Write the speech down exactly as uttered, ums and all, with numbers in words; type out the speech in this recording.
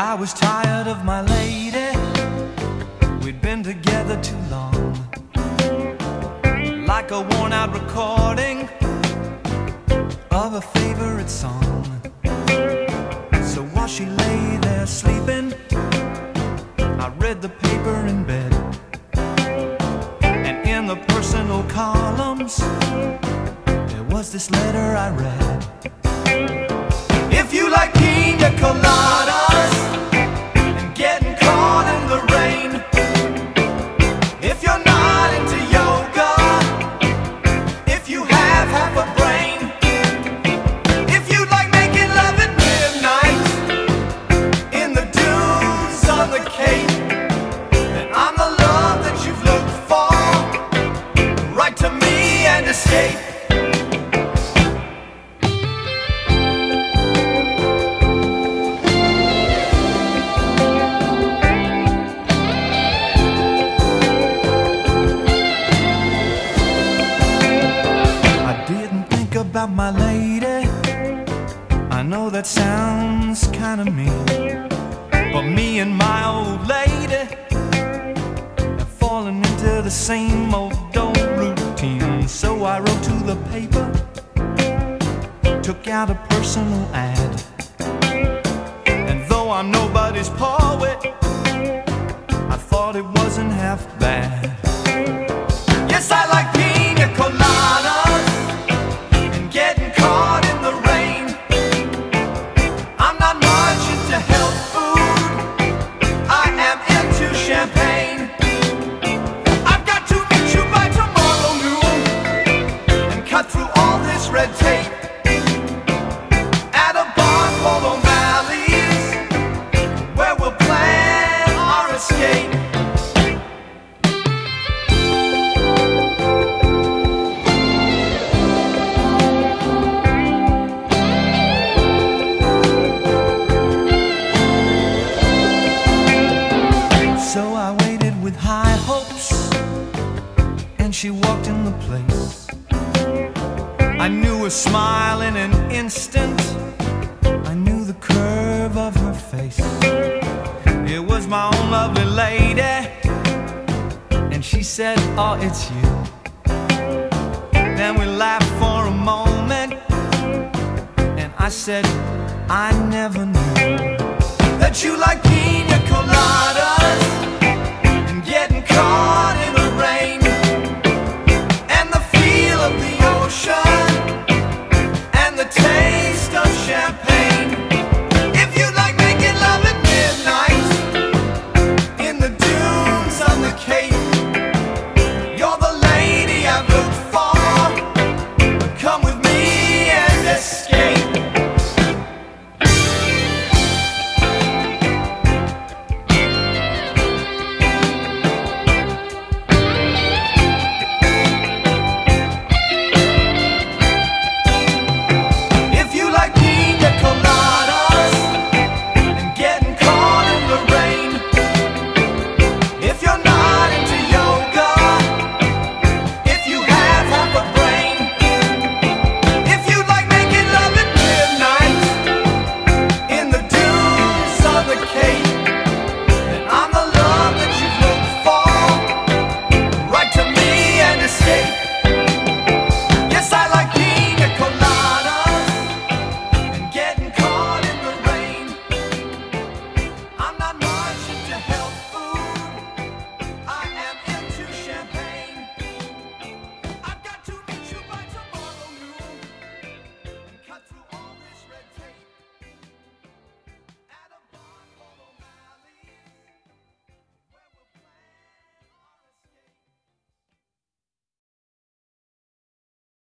I was tired of my lady. We'd been together too long, like a worn-out recording of a favorite song. So while she lay there sleeping, I read the paper in bed, and in the personal columns there was this letter I read. If you like pina coladas and getting caught in the rain, if you're not into yoga, if you have half a brain, if you like making love at midnight in the dunes on the Cape, then I'm the love that you've looked for. Write to me and escape. About my lady, I know that sounds kinda mean, but me and my old lady have fallen into the same old old routine. So I wrote to the paper, took out a personal ad, and though I'm nobody's poet, I thought it wasn't half bad. Yes, I like pina coladas, red tape at a bar called O'Malley's, where we'll plan our escape. So I waited with high hopes, and she walked in the place. I knew her smile in an instant, I knew the curve of her face. It was my own lovely lady, and she said, oh, it's you. Then we laughed for a moment, and I said, I never knew that you like me.